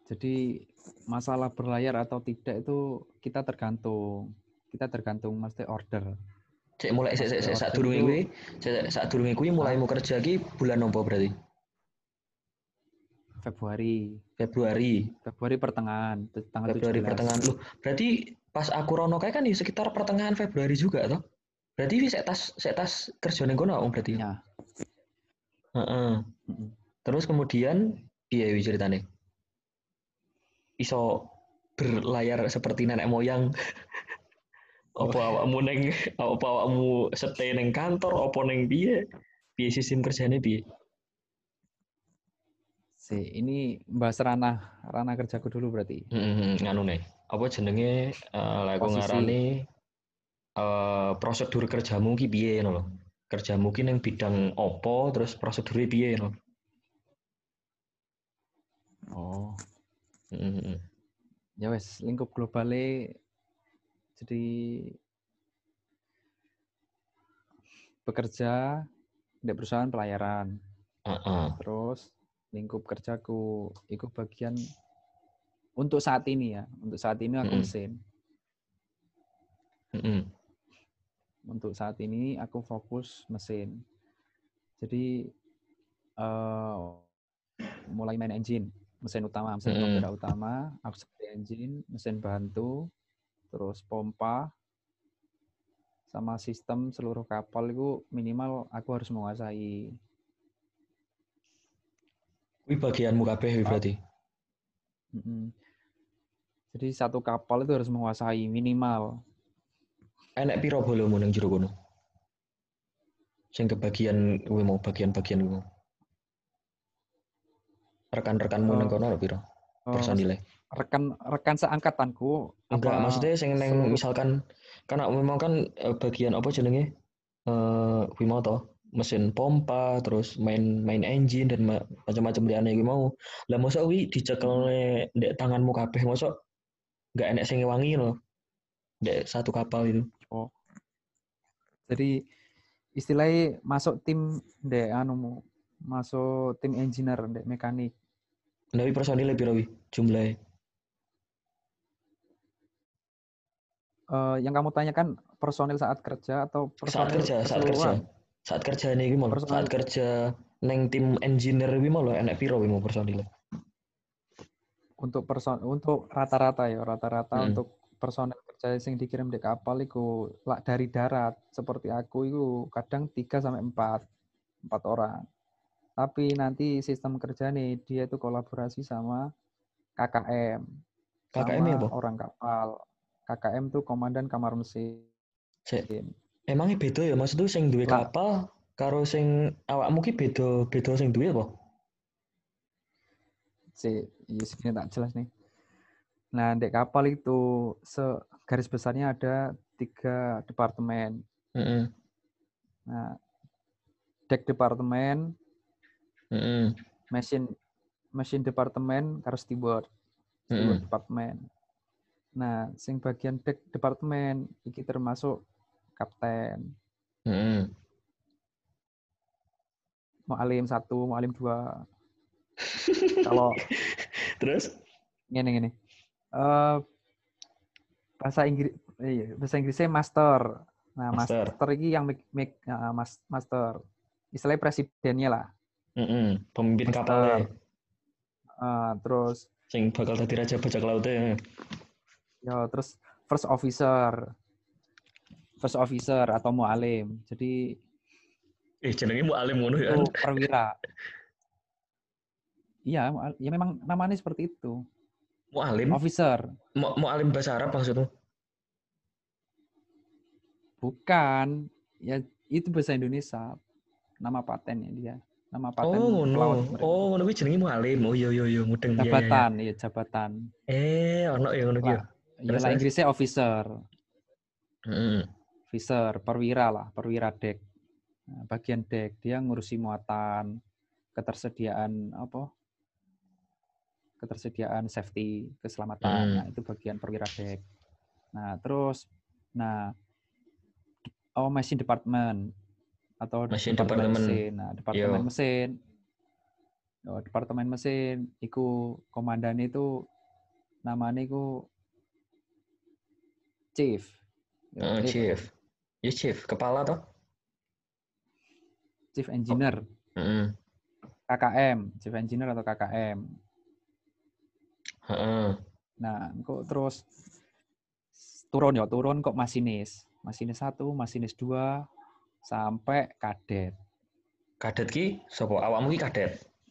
Jadi masalah berlayar atau tidak itu kita tergantung mesti order. Cek mulai Maksudnya saat order durunge itu kuwi, saat durunge kuwi mulai mau kerja ki bulan apa berarti? Februari Februari. pertengahan, tanggal Februari 17. pertengahan. Loh, berarti pas aku rono kae kan di sekitar pertengahan Februari juga toh? Berarti saya tas kerja ning kono berarti. Ya. Heeh. Mm-mm. Terus kemudian piye ceritane? Iso berlayar seperti nenek moyang. Oh, Apa awakmu neng apa awakmu stay neng kantor apa neng piye? Piye sistem kerjane piye? ini bahas ranah kerjaku dulu berarti. Nganu nih. Apa jenenge lek aku Posisi. ngarani prosedur kerjamu ki piye ngono lho. Kerjamu ki ning bidang opo terus prosedure piye ngono. Oh, Heeh. ya wes lingkup globalnya jadi bekerja di perusahaan pelayaran. Heeh. Terus lingkup kerjaku ikut bagian untuk saat ini ya. Untuk saat ini aku Heeh. mesin. Heeh. Untuk saat ini aku fokus mesin. Jadi mulai main engine, mesin utama, mesin Heeh. penggerak utama, aku seperti engine, mesin bantu, terus pompa, sama sistem seluruh kapal itu minimal aku harus menguasai. Kuwi bagianmu kabeh berarti. Jadi satu kapal itu harus menguasai minimal. Enek piro bolomu ning jero kono? Sing kebagian kuwi mau bagian-bagian kuwi mau. Rekan-rekanmu ning kono Uh, lho piro? Personile. rekan seangkatanku Enggak, apa maksudnya sing neng seluruh misalkan karena memang kan bagian apa jenenge? Kuwi mau toh mesin pompa terus main engine dan macam-macam liyane kuwi mau. Lah mosok kuwi dicekelne ndek tanganmu kabeh mosok enggak enek sing ngewangi loh. Ndek satu kapal itu. oh, jadi istilahnya masuk tim dek anu masuk tim engineer dek mekanik. Tapi personile piro wi jumlahe? Yang kamu tanyakan personil saat kerja atau Saat personil kerja, saat kerja. keseluruhan? Saat kerja ini iki mau saat Personil kerja neng tim engineer kuwi mau lho enek piro wi mau personile. untuk rata-rata ya, rata-rata Heeh. untuk personil kerja yang dikirim di kapal itu dari darat seperti aku itu kadang 3 sampai 4 orang. Tapi nanti sistem kerja nih dia itu kolaborasi sama KKM, KKM ya sama apa? orang kapal. KKM tuh komandan kamar mesin. Sik. Emangnya beda ya maksudnya sing duwe Lah, kapal karo sing awakmu ki beda sing duwe apa? sini tak jelas nih. Nah, di kapal itu garis besarnya ada 3 departemen. Heeh. Nah, deck departemen, Heeh. mesin mesin departemen, karo steward Heeh. departemen. Nah, sing bagian deck departemen iki termasuk kapten, Heeh. mualim 1, mualim 2. Kalau Terus ngene eh bahasa Inggris bahasa Inggrisnya master. Nah, master. master ini yang master. Istilahnya presidennya lah, Heeh. Pemimpin kapalnya master. Terus sing bakal dadi raja bajak laut ya. ya terus first officer atau mualim. Jadi Jenenge mu alim ngono itu kan. perwira. Iya, ya memang namanya seperti itu. Mu alim, Officer. mu alim bahasa Arab maksudmu? Bukan. Ya itu bahasa Indonesia. Nama patennya dia. Nama Oh paten ngono. pelaut mereka. Oh ngono kuwi jenenge mu alim. Oh iya iya iya mudeng iya iya iya. Jabatan, ya jabatan. Ono ya ngono ki ya. Lah, ya Terus lah terus. Inggrisnya officer. Heeh. Officer, perwira lah, perwira dek. Nah, bagian dek dia ngurusi muatan, ketersediaan apa? Ketersediaan safety, keselamatan. Nah, Heeh. itu bagian perwira dek. Nah, terus mesin department atau Mesin departemen departemen. mesin. Nah, departemen Yo. mesin Departemen mesin iku komandan itu namanya iku chief. Chief. Ya chief, kepala toh? Chief Oh. engineer, KKM, chief engineer atau KKM. Nah, kok terus turun kok masinis 1, masinis 2 sampai kadet. Kadet ki sapa? Awakmu ki kadet.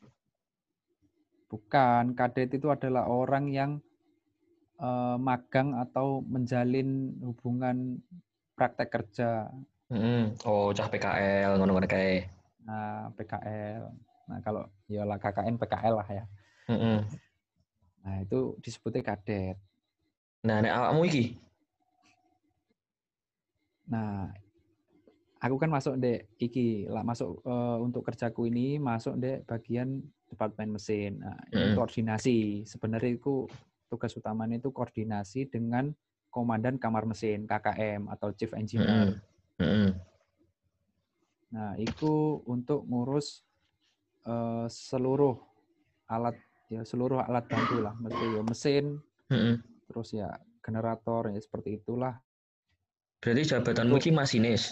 Bukan, kadet itu adalah orang yang magang atau menjalin hubungan praktek kerja. Oh, cah PKL ngono-ngono kae. Nah, PKL. Nah, kalau ya lah KKN PKL lah ya. Nah, itu disebutnya kadet. Nah, nek awakmu iki. Nah, aku kan masuk iki lah masuk untuk kerjaku ini masuk bagian departemen mesin. Nah, ini koordinasi. Sebenarnya itu tugas utamanya itu koordinasi dengan komandan kamar mesin KKM atau chief engineer. Nah, itu untuk ngurus seluruh alat bantu lah, mesti ya mesin, terus ya generator ya seperti itulah. Berarti jabatanmu iki masinis.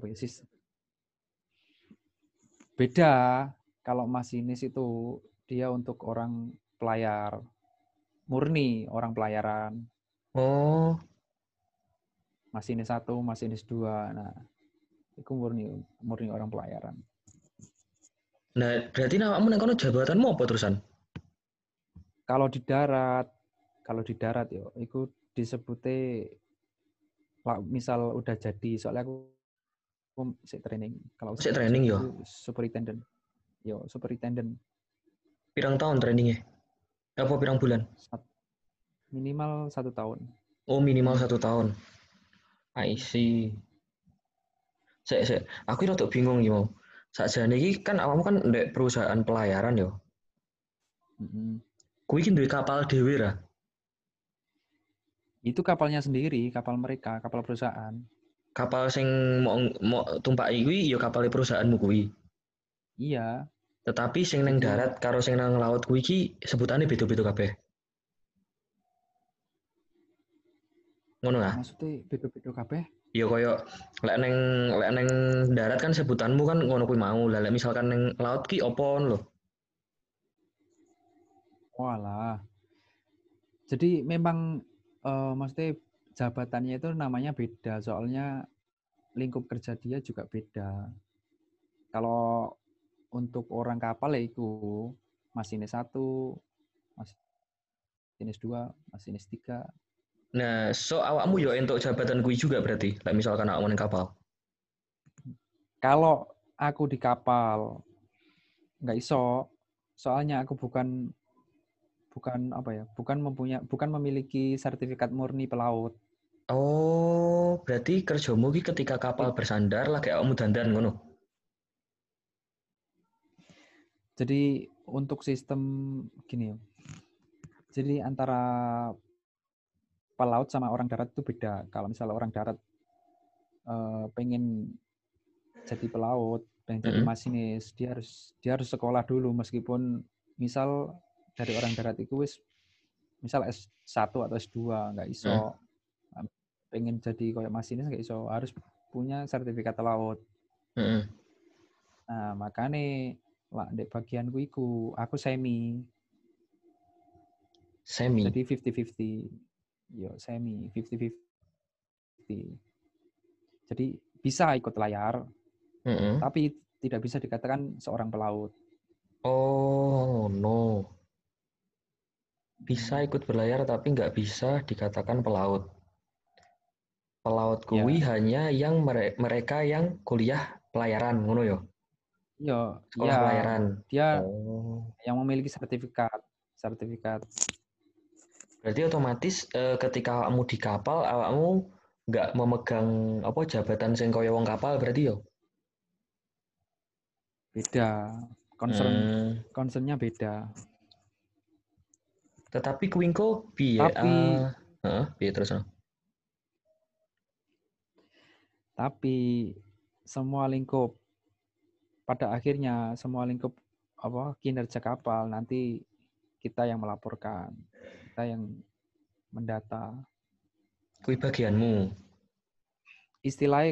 Beda, kalau masinis itu dia untuk orang pelayar, murni orang pelayaran. Oh. Masinis 1, masinis 2. Nah, itu murni orang pelayaran. Nah, berarti awakmu nang kono jabatanmu apa terusan? Kalau di darat yo, itu disebutnya misal udah jadi, soalnya aku masih training. Kalau Masih udah training jadi yo. itu superintendent. Superintendent. Pirang tahun trainingnya? Apa pirang bulan? Minimal 1 tahun. Oh, minimal 1 tahun. I see. Sik. Aku rada bingung iki mau. Sakjane iki kan awakmu kan ndek perusahaan pelayaran yo. Kuwi iki duwe kapal dhewe ra? Itu kapalnya sendiri, kapal mereka, kapal perusahaan. Kapal sing mau tumpaki kuwi ya kapal perusahaanmu kuwi. Iya. Tetapi sing nang Jadi darat karo sing nang laut kuwi iki sebutane beda-beda kabeh. Ngono lah. maksudnya beda-beda kabeh. Ya kaya lek neng darat kan sebutanmu kan ngono kuwi mau. Lah lek misalkan neng laut ki opon lho. Walah. Jadi memang maksudnya jabatannya itu namanya beda, soalnya lingkup kerja dia juga beda. Kalau untuk orang kapal ya itu masinis 1, masinis 2, masinis 3. Nah, so awakmu yo entuk jabatan kuwi juga berarti. Lek misalkan awakmu neng kapal. Kalau aku di kapal nggak iso, soalnya aku bukan bukan memiliki sertifikat murni pelaut. Oh, berarti kerjamu ki ketika kapal bersandar lagi awakmu dandan ngono. Jadi untuk sistem gini, jadi antara pelaut sama orang darat itu beda. Kalau misalnya orang darat pengen jadi pelaut, pengen jadi masinis, dia harus sekolah dulu, meskipun misal dari orang darat itu misal S1 atau S2 nggak iso. Pengen jadi kayak masinis nggak iso, harus punya sertifikat laut. Nah, makanya lah di bagianku aku semi. Jadi 50-50. Yo, semi 50-50. Jadi bisa ikut layar, tapi tidak bisa dikatakan seorang pelaut. Oh, no. Bisa ikut berlayar tapi nggak bisa dikatakan pelaut. Pelaut kuwi hanya yang mereka yang kuliah pelayaran, ngono yo. Iya, Sekolah pelayaran. dia Oh. yang memiliki sertifikat. Berarti otomatis ketika awakmu di kapal, awakmu nggak memegang apa jabatan sing kaya wong kapal berarti yo. Beda. Concernnya beda. Tetapi kuingko piye? Tapi Piye terus? Tapi semua lingkup, pada akhirnya semua lingkup kinerja kapal, nanti kita yang melaporkan, kita yang mendata. Kuwi bagianmu. Istilahnya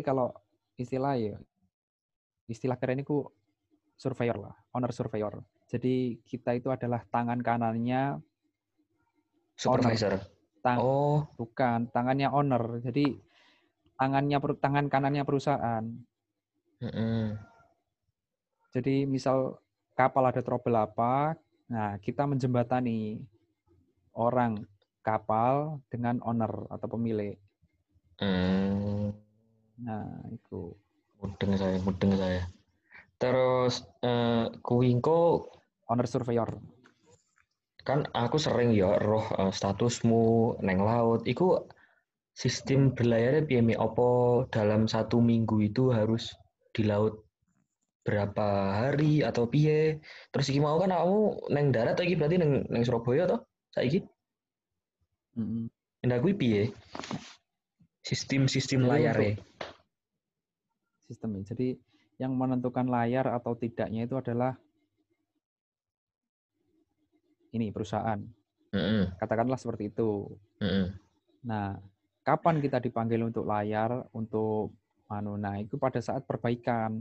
istilah keren itu surveyor lah, owner surveyor. Jadi kita itu adalah tangan kanannya owner. Supervisor. Oh, Bukan, tangannya owner. Jadi tangan kanannya perusahaan. heeh. Jadi misal kapal ada trouble apa, nah kita menjembatani orang kapal dengan owner atau pemilik. Nah, itu. Mudeng saya. Terus kuwi engko Owner surveyor. kan aku sering ya roh statusmu neng laut. Iku sistem berlayarnya piye Mi? Apa dalam 1 minggu itu harus di laut berapa hari atau piye? Terus iki mau kan kamu neng darat iki berarti neng Surabaya toh? Saiki? Mm-mm. Ndak kuwi piye? Sistem Jadi layare. untuk sistem ini. Jadi yang menentukan layar atau tidaknya itu adalah ini perusahaan. Heeh. Katakanlah seperti itu. Heeh. Nah, kapan kita dipanggil untuk layar untuk nah itu pada saat perbaikan.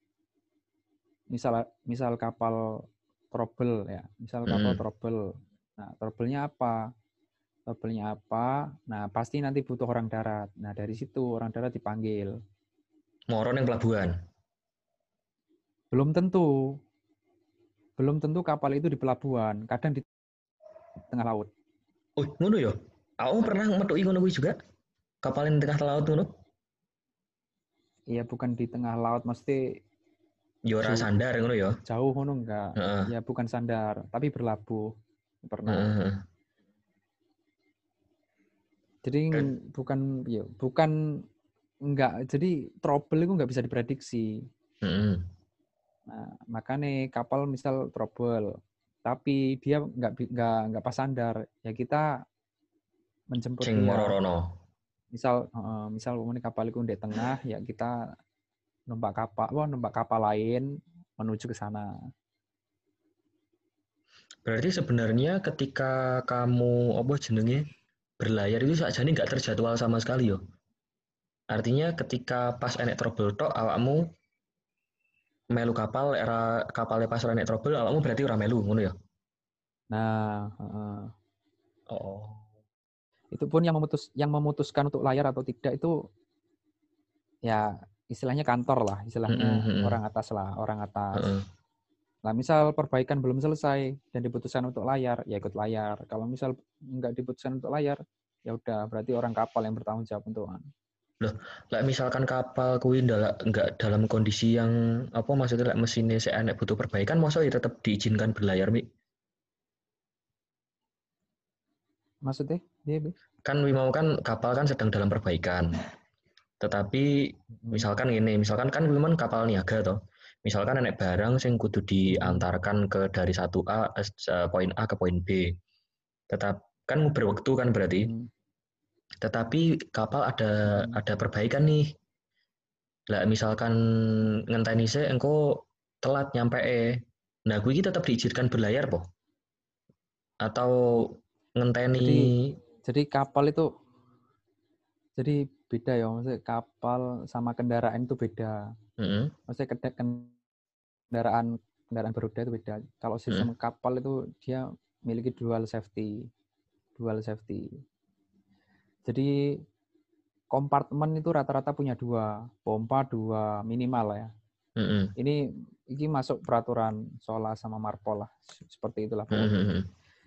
Misal kapal trouble ya, misal kapal Heeh. trouble. Nah, trouble-nya apa? Trouble-nya apa? Nah, pasti nanti butuh orang darat. Nah, dari situ orang darat dipanggil. Moro neng pelabuhan. Belum tentu. Belum tentu kapal itu di pelabuhan, kadang di tengah laut. Oh, ngono ya? Aku pernah metuki ngono kuwi juga. Kapal yang tengah laut ngono. Iya, bukan di tengah laut, mesti Ya ora sandar ngono ya. jauh ngono enggak. Heeh. Ya bukan sandar, tapi berlabuh. Pernah. Heeh. Jadi bukan enggak. Jadi trouble itu enggak bisa diprediksi. Heeh. Nah, makanya kapal misal trouble, tapi dia enggak pas sandar, ya kita menjemput Sing moro dia. rono. Misal umumnya kapal itu di tengah, ya kita numpak kapal lain menuju ke sana. Berarti sebenarnya ketika kamu apa jenenge berlayar itu sakjane nggak terjadwal sama sekali yo. Artinya ketika pas enek trouble tok awakmu melu kapal era kapalnya pas ora enek trouble awakmu berarti ora melu ngono ya. Nah, Oh. itu pun yang memutuskan untuk layar atau tidak itu ya istilahnya kantor lah, Heeh, istilahnya heeh, orang atas. heeh. Nah, misal perbaikan belum selesai dan diputuskan untuk layar, ya ikut layar. Kalau misal nggak diputuskan untuk layar, ya udah berarti orang kapal yang bertanggung jawab untuk Loh, lah misalkan kapal kuwi nggak dalam kondisi yang apa maksudnya like mesinnya saya enek butuh perbaikan, masa ya tetap diizinkan berlayar, Mi? maksudnya dia Kan mau kan kapal kan sedang dalam perbaikan. Tetapi misalkan ini, misalkan kan memang kapal niaga toh. Misalkan enek barang sing kudu diantarkan ke dari satu poin A ke poin B. Tetap kan berwaktu kan berarti. Tetapi kapal ada perbaikan nih. Lah misalkan ngenteni se engko telat nyampe nah gue tetap diizinkan berlayar po atau ngenteni jadi kapal itu jadi beda ya, maksudnya kapal sama kendaraan itu beda. Maksudnya kendaraan beroda itu beda. Kalau sistem kapal itu dia memiliki dual safety. Jadi kompartemen itu rata-rata punya 2, pompa 2 minimal ya. Ini masuk peraturan Sola sama Marpol lah, seperti itulah pokoknya.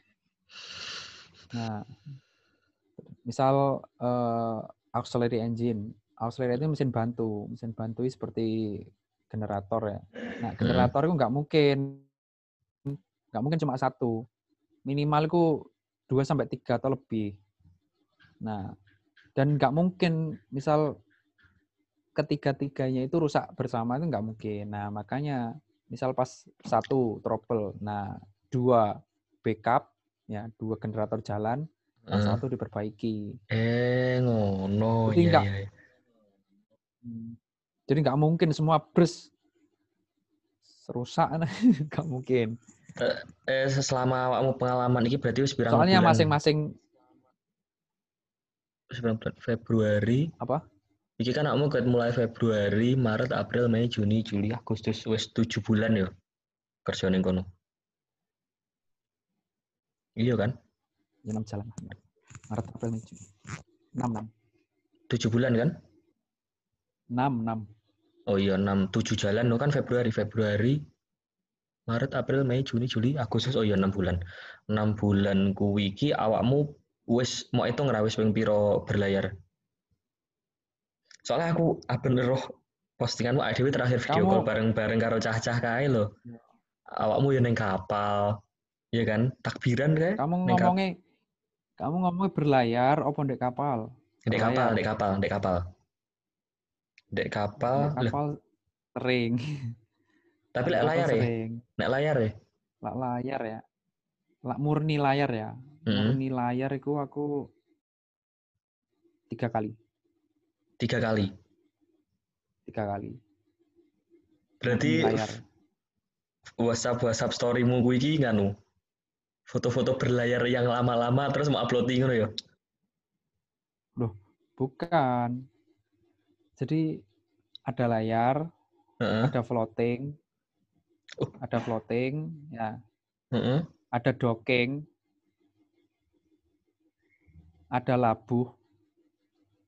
Nah, misal auxiliary engine itu mesin bantu seperti generator ya. Nah, generator itu nggak mungkin cuma satu, minimal itu 2-3 atau lebih. Nah, dan nggak mungkin misal ketiga-tiganya itu rusak bersama, itu nggak mungkin. Nah, makanya misal pas 1 trouble, nah 2 backup ya, 2 generator jalan, nah 1 diperbaiki. ngono Jadi ya nggak ya. jadi nggak mungkin semua bus Rusak, nggak mungkin. Selama awakmu pengalaman ini berarti wis pirang Soalnya bulan? masing-masing Februari. apa? Iki kan kamu kan mulai Februari, Maret, April, Mei, Juni, Juli, Agustus, wis 7 bulan ya kerja ning kono. Iya kan? Ya 6 jalan. Maret, April, Mei, Juni. 6. 7 bulan kan? 6. Oh iya 6 7 jalan lo kan Februari, Maret, April, Mei, Juni, Juli, Agustus. Oh iya 6 bulan. 6 bulan kuwi iki awakmu wis mau itu ngerawis ping piro berlayar. Soalnya aku bener roh postinganmu adewe terakhir video call Kamu bareng-bareng karo cah-cah kae lho. Awakmu yo ning kapal. Iya kan? Takbiran kae kamu ning kapal. ngomongnya kamu ngomongnya berlayar apa ndek kapal? Dek kapal, Berlayar. dek kapal, dek kapal. Dek kapal, Ndek lah. kapal sering. Tapi Ndek lek kapal layar ya? sering. Nek layar ya? Lak layar ya. Lak murni layar ya. Hmm, Murni layar itu aku 3 kali. 3 kali. 3 kali. Murni Berarti layar. WhatsApp storymu kuwi iki nganu. Foto-foto berlayar yang lama-lama terus mau uploading ngono ya. Loh, bukan. Jadi ada layar, Heeh. ada floating, ya, Heeh. ada docking, ada labuh.